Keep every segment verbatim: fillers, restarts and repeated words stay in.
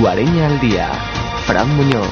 Guareña al día. Fran Muñoz.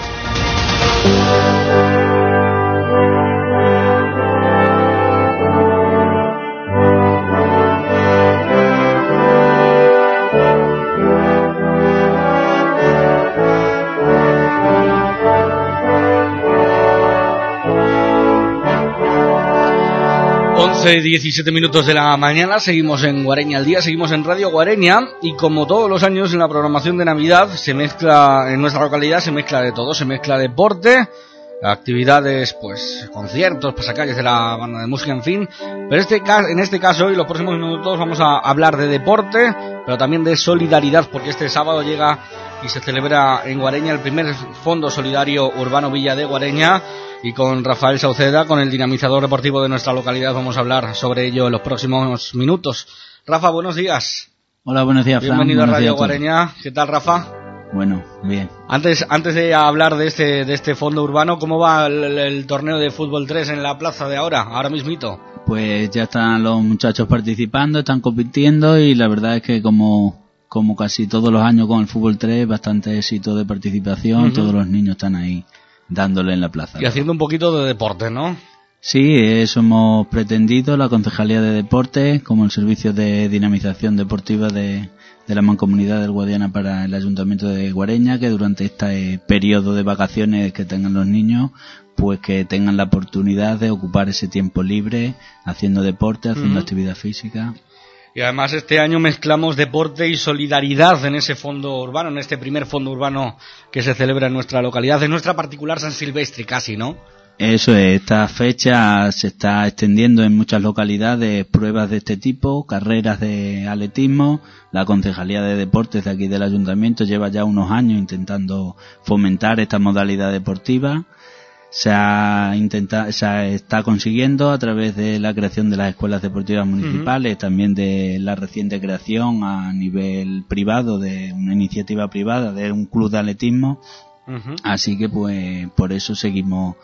once y diecisiete minutos de la mañana, seguimos en Guareña al día, seguimos en Radio Guareña y como todos los años en la programación de Navidad se mezcla, en nuestra localidad se mezcla de todo, se mezcla deporte, actividades, pues conciertos, pasacalles de la banda de música, en fin, pero este en este caso y los próximos minutos vamos a hablar de deporte, pero también de solidaridad, porque este sábado llega y se celebra en Guareña el primer Fondo Solidario Urbano Villa de Guareña. Y con Rafael Sauceda, con el dinamizador deportivo de nuestra localidad, vamos a hablar sobre ello en los próximos minutos. Rafa, buenos días. Hola, buenos días, Fran. Bienvenido buenos a Radio a Guareña. ¿Qué tal, Rafa? Bueno, bien. Antes antes de hablar de este de este fondo urbano, ¿cómo va el, el torneo de fútbol tres en la plaza de ahora, ahora mismito? Pues ya están los muchachos participando, están compitiendo y la verdad es que como, como casi todos los años con el fútbol tres, bastante éxito de participación, uh-huh. Todos los niños están ahí dándole en la plaza. Y haciendo un poquito de deporte, ¿no? Sí, eso hemos pretendido, la Concejalía de Deportes, como el Servicio de Dinamización Deportiva de, de la Mancomunidad del Guadiana para el Ayuntamiento de Guareña, que durante este periodo de vacaciones que tengan los niños, pues que tengan la oportunidad de ocupar ese tiempo libre haciendo deporte, haciendo uh-huh. actividad física. Y además este año mezclamos deporte y solidaridad en ese fondo urbano, en este primer fondo urbano que se celebra en nuestra localidad, en nuestra particular San Silvestre casi, ¿no? Eso es, esta fecha se está extendiendo en muchas localidades, pruebas de este tipo, carreras de atletismo. La Concejalía de Deportes de aquí del Ayuntamiento lleva ya unos años intentando fomentar esta modalidad deportiva. Se ha intentado, se está consiguiendo a través de la creación de las escuelas deportivas municipales, uh-huh. también de la reciente creación a nivel privado de una iniciativa privada de un club de atletismo. Uh-huh. Así que pues por eso seguimos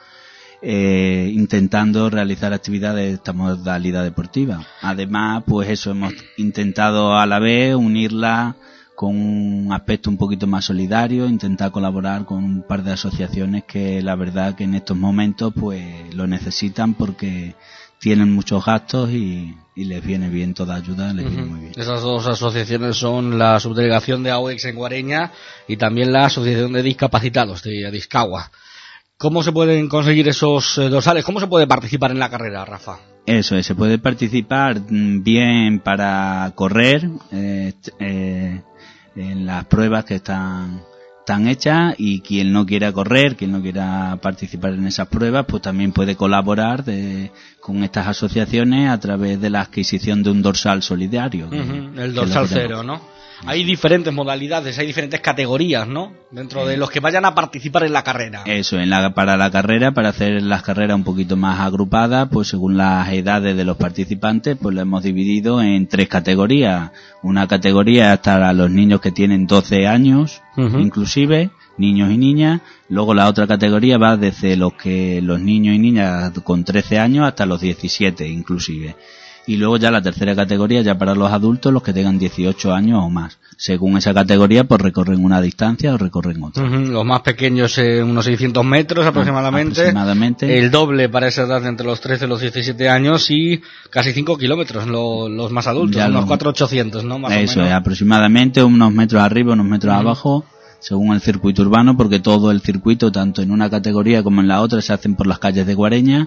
eh, intentando realizar actividades de esta modalidad deportiva. Además, pues eso, hemos intentado a la vez unirla con un aspecto un poquito más solidario, intentar colaborar con un par de asociaciones que la verdad que en estos momentos pues lo necesitan porque tienen muchos gastos y, y les viene bien toda ayuda, les uh-huh. viene muy bien. Esas dos asociaciones son la Subdelegación de A O E X en Guareña y también la Asociación de Discapacitados de Adiscagua. ¿Cómo se pueden conseguir esos eh, dorsales? ¿Cómo se puede participar en la carrera, Rafa? Eso es, se puede participar bien para correr, eh, eh, en las pruebas que están, están hechas, y quien no quiera correr, quien no quiera participar en esas pruebas, pues también puede colaborar de, con estas asociaciones a través de la adquisición de un dorsal solidario. Uh-huh, que, el dorsal cero, ¿no? Hay diferentes modalidades, hay diferentes categorías, ¿no? Dentro de los que vayan a participar en la carrera. Eso, en la, para la carrera, para hacer las carreras un poquito más agrupadas, pues según las edades de los participantes, pues lo hemos dividido en tres categorías. Una categoría hasta los niños que tienen doce años, uh-huh. inclusive, niños y niñas. Luego la otra categoría va desde los que los niños y niñas con trece años hasta los diecisiete, inclusive. Y luego ya la tercera categoría, ya para los adultos, los que tengan dieciocho años o más. Según esa categoría, pues recorren una distancia o recorren otra. Uh-huh. Los más pequeños, eh, unos seiscientos metros aproximadamente. aproximadamente. El doble para esa edad, entre los trece y los diecisiete años, y casi cinco kilómetros lo, los más adultos, ya unos lo... cuatro mil ochocientos, ¿no? Más Eso o menos. es, aproximadamente unos metros arriba, unos metros uh-huh. abajo, según el circuito urbano, porque todo el circuito, tanto en una categoría como en la otra, se hacen por las calles de Guareña.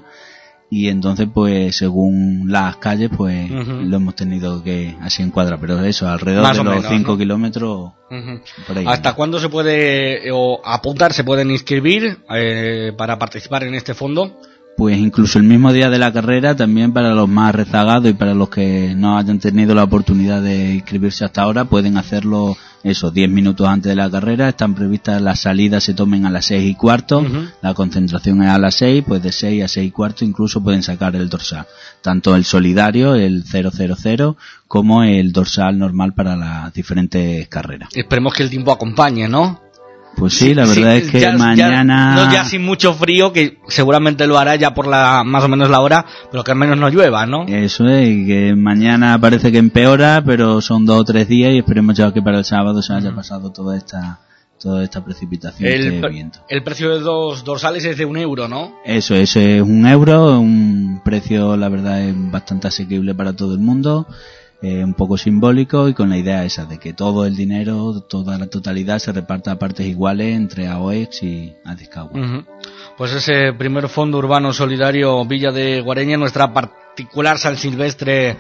Y entonces, pues, según las calles, pues, uh-huh. lo hemos tenido que así encuadrar. Pero eso, alrededor Más de los cinco kilómetros, uh-huh. por ahí. ¿Hasta cuándo se puede o apuntar, se pueden inscribir eh, para participar en este fondo? Pues incluso el mismo día de la carrera, también para los más rezagados y para los que no hayan tenido la oportunidad de inscribirse hasta ahora, pueden hacerlo eso, diez minutos antes de la carrera. Están previstas las salidas, se tomen a las seis y cuarto, uh-huh. la concentración es a las seis, pues de seis a seis y cuarto incluso pueden sacar el dorsal, tanto el solidario, el cero cero cero, como el dorsal normal para las diferentes carreras. Esperemos que el tiempo acompañe, ¿no? Pues sí, la verdad sí, es que ya, mañana... Ya, no, ya sin mucho frío, que seguramente lo hará ya por la más o menos la hora, pero que al menos no llueva, ¿no? Eso es, y que mañana parece que empeora, pero son dos o tres días y esperemos ya que para el sábado se haya pasado toda esta toda esta precipitación, el, este viento. El precio de dos dorsales es de un euro, ¿no? Eso, eso es un euro, un precio, la verdad, es bastante asequible para todo el mundo, eh, un poco simbólico y con la idea esa de que todo el dinero, toda la totalidad se reparta a partes iguales entre A O E X y Adiscagua. Uh-huh. Pues ese primer Fondo Urbano Solidario Villa de Guareña, nuestra particular San Silvestre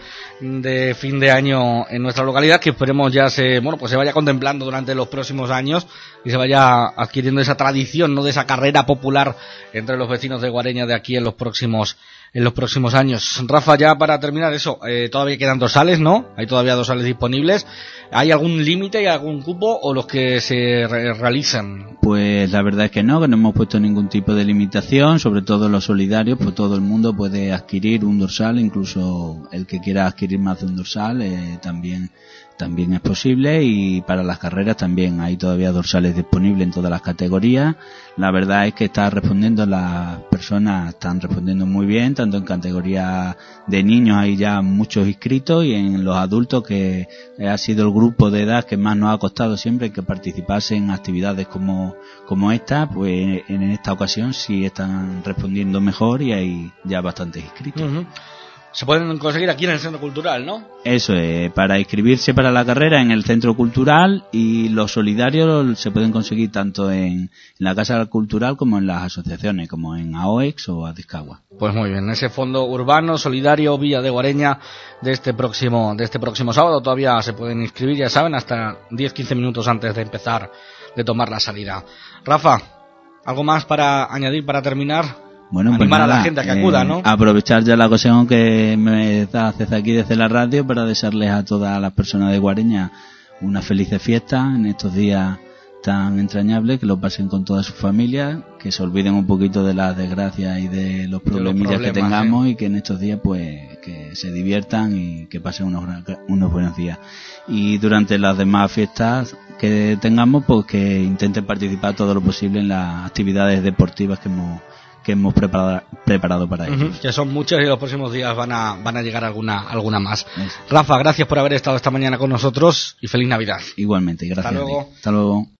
de fin de año en nuestra localidad, que esperemos ya se, bueno, pues se vaya contemplando durante los próximos años y se vaya adquiriendo esa tradición, ¿no?, de esa carrera popular entre los vecinos de Guareña de aquí en los próximos en los próximos años. Rafa, ya para terminar eso, eh, todavía quedan dorsales, ¿no? Hay todavía dorsales disponibles. ¿Hay algún límite y algún cupo o los que se re- realizan? Pues la verdad es que no, que no hemos puesto ningún tipo de limitación, sobre todo los solidarios, pues todo el mundo puede adquirir un dorsal, incluso el que quiera adquirir más de un dorsal, eh, también también es posible, y para las carreras también hay todavía dorsales disponibles en todas las categorías. La verdad es que está respondiendo, las personas están respondiendo muy bien, tanto en categoría de niños hay ya muchos inscritos, y en los adultos, que ha sido el grupo de edad que más nos ha costado siempre que participase en actividades como, como esta, pues en esta ocasión sí están respondiendo mejor y hay ya bastantes inscritos. Uh-huh. Se pueden conseguir aquí en el Centro Cultural, ¿no? Eso es, para inscribirse para la carrera en el Centro Cultural, y los solidarios se pueden conseguir tanto en, en la Casa Cultural como en las asociaciones, como en A O E X o Adiscagua. Pues muy bien, ese Fondo Urbano Solidario Villa de Guareña de este próximo de este próximo sábado todavía se pueden inscribir, ya saben, hasta diez a quince minutos antes de empezar, de tomar la salida. Rafa, ¿algo más para añadir para terminar? Bueno, pues animar nada, a la gente a que acuda, eh, ¿no? Aprovechar ya la ocasión que me da hacer aquí desde la radio para desearles a todas las personas de Guareña una feliz fiesta en estos días tan entrañables, que lo pasen con toda su familia, que se olviden un poquito de las desgracias y de los problemillas que tengamos, ¿eh? Y que en estos días pues que se diviertan y que pasen unos, unos buenos días. Y durante las demás fiestas que tengamos, pues que intenten participar todo lo posible en las actividades deportivas que hemos que hemos preparado, preparado para ellos. Uh-huh, que son muchas y los próximos días van a van a llegar alguna alguna más. Eso. Rafa, gracias por haber estado esta mañana con nosotros y feliz Navidad. Igualmente, gracias. Hasta luego. Hasta luego.